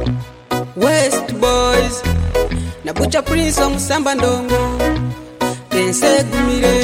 West Boys na Bucha Prince omusamba ndongo ensegumire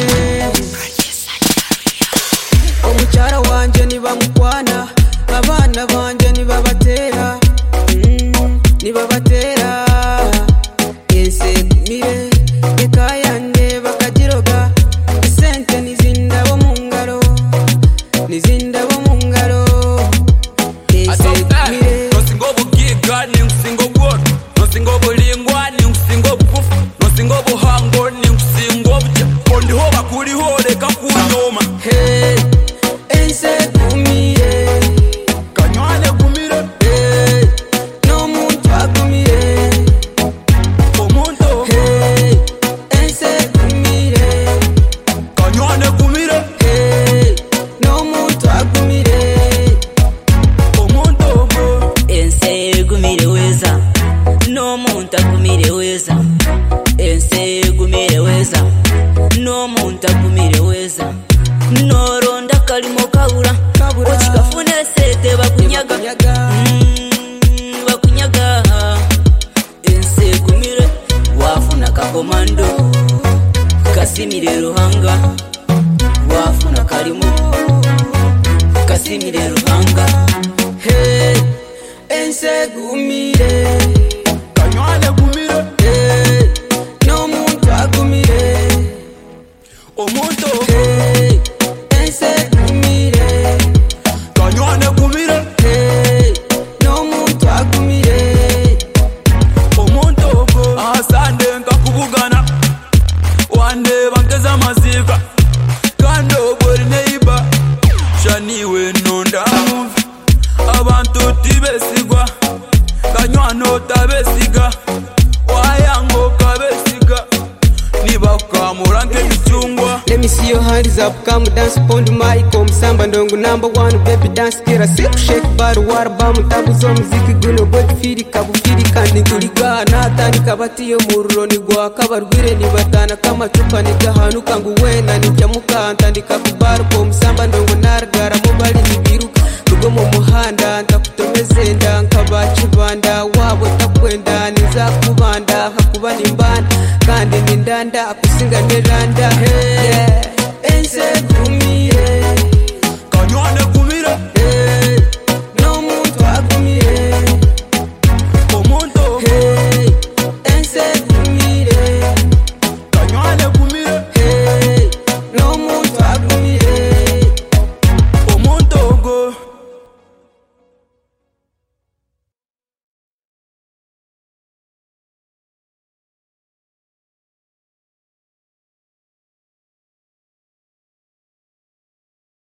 omukyara wanje nibamukwana abana banje nibabatera nibabatera ensegumire ekayande bakagiroga sente nizindabo mungaro nizindabo mungaro ensegumire nosingo bugiga ningusingo bworo nosingo bulingwa ningusingo bukufu nosingo buhango ningusingo butya kondiho bakuriho reka kunyoma hey ensegumire kanywane gumire hey n'omuntu agumire omuntu hey ensegumire kanywane gumire hey n'omuntu agumire omuntu ogo ensegumire weza n'omuntu agumire weza ensegumire weza n'omuntu agumire weza noronda kalimo kabura okikafuna esete bakunyaga bakunyaga ensegumire wafuna kakomando kasimire ruhanga wafuna kalimo kasimire ruhanga hey ensegumire kanywane gumire hey n'omuntu agumire omuntu hey ensegumire kanywane gumire hey n'omuntu agumire omuntu ogo asande nkakubugana wandeba nkeza amazika kandi obweri neiba shaniwe nonda mumvi abantu tibesigwa kanywane otabesiga wayango kabesiga nibakamura nk'ebicungwa. Let me see your hands up, come dance upon the mic. Omusamba ndongo #1 baby dance kera siku shake bar war bam tabuzo muziki guno body firi kabufiri kandi kuriga natandika batiyo mururo nigwa kabarwire nibatana kama chupa nigahanuka ngo wena nijyamuka ntandika ku bar ko omusamba ndongo nargara mobali nibiruka rugo mu muhanda ntakutomeze nkabakibanda wabo takwenda nizakubanda hakuba nimbanda kandi nindanda akusinga neranda hey yeah